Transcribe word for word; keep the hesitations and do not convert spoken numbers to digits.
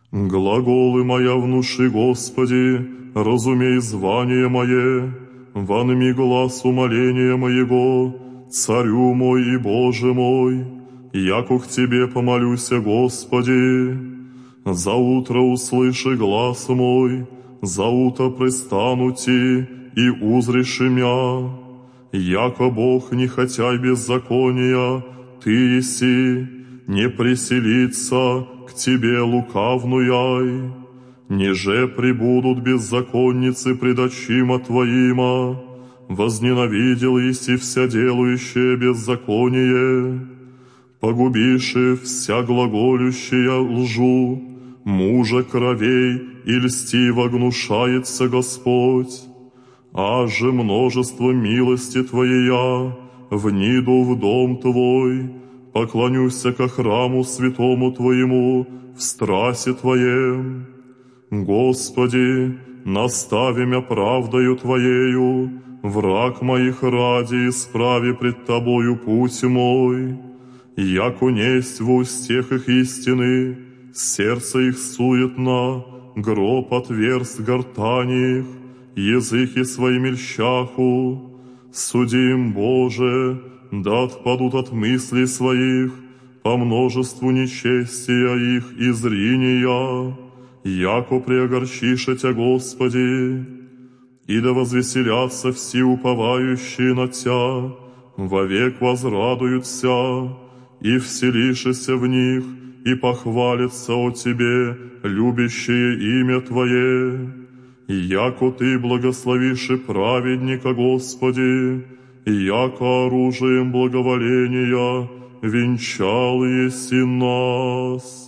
Глаголы моя внуши, Господи, разумей звание мое, вонми глаз умоления моего, Царю мой и Боже мой, яко к Тебе помолюся, Господи. За утро услыши глас мой, за утро пристану Ти и узреши мя. Яко Бог не хотя беззакония, Ты еси, не приселится к Тебе лукавнуяй. Неже прибудут беззаконницы пред очима Твоима, возненавидел еси вся делающая беззаконие. Погубиши вся глаголющая лжу, мужа кровей и льстиво гнушается Господь. Аже множество милости Твоея, вниду в дом Твой, поклонюся ко храму святому Твоему в страсе Твоем. Господи, настави мя правдою Твоею, враг моих ради исправи пред Тобою путь мой. Яко несть в устех их истины, сердце их суетно, гроб отверст гортани их, языки свои мельщаху. Судим, Боже, да отпадут от мыслей своих, по множеству нечестия их и зриния, яко преогорчиша Тя, Господи. И да возвеселятся все уповающие на Тя, вовек возрадуются, и вселишися в них, и похвалятся о Тебе, любящие имя Твое. Яко Ты благословишь и праведника, Господи, яко оружием благоволения венчал еси нас.